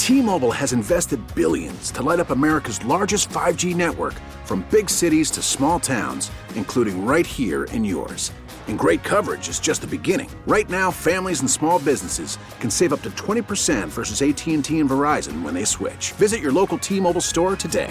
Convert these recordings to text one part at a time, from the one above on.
T-Mobile has invested billions to light up America's largest 5G network, from big cities to small towns, including right here in yours. And great coverage is just the beginning. Right now, families and small businesses can save up to 20% versus AT&T and Verizon when they switch. Visit your local T-Mobile store today.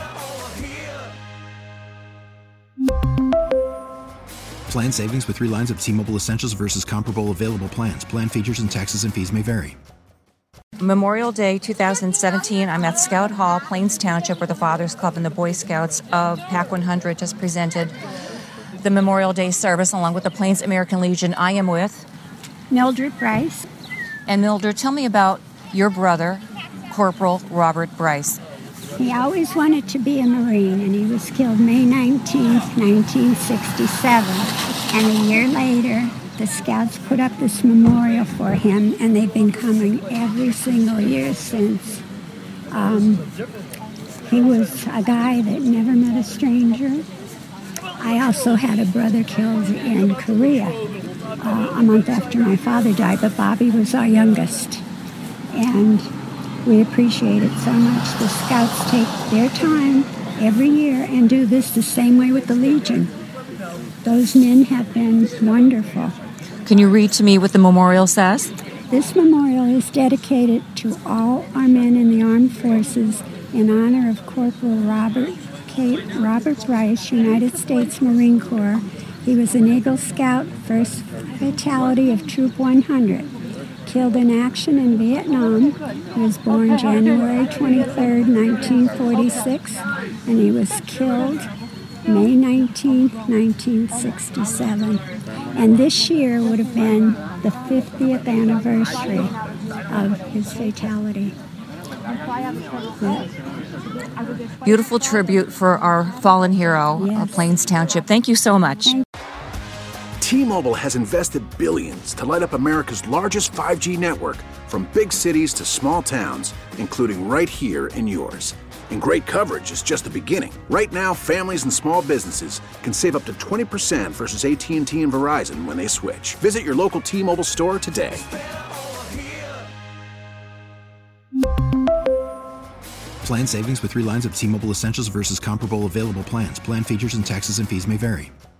Plan savings with 3 lines of T-Mobile Essentials versus comparable available plans. Plan features and taxes and fees may vary. Memorial Day 2017, I'm at Scout Hall, Plains Township, where the Fathers Club and the Boy Scouts of PAC 100 just presented the Memorial Day service along with the Plains American Legion. I am with Mildred Bryce. And Mildred, tell me about your brother, Corporal Robert Bryce. He always wanted to be a Marine, and he was killed May 19th, 1967. And a year later, the Scouts put up this memorial for him, and they've been coming every single year since. He was a guy that never met a stranger. I also had a brother killed in Korea a month after my father died, but Bobby was our youngest. And we appreciate it so much. The Scouts take their time every year and do this the same way with the Legion. Those men have been wonderful. Can you read to me what the memorial says? This memorial is dedicated to all our men in the armed forces in honor of Corporal Robert Bryce, United States Marine Corps. He was an Eagle Scout, first fatality of Troop 100. Killed in action in Vietnam. He was born January 23rd, 1946, and he was killed May 19th, 1967. And this year would have been the 50th anniversary of his fatality. Beautiful tribute for our fallen hero, Yes. Plains Township. Thank you so much. T-Mobile has invested billions to light up America's largest 5G network, from big cities to small towns, including right here in yours. And great coverage is just the beginning. Right now, families and small businesses can save up to 20% versus AT&T and Verizon when they switch. Visit your local T-Mobile store today. Plan savings with 3 lines of T-Mobile Essentials versus comparable available plans. Plan features and taxes and fees may vary.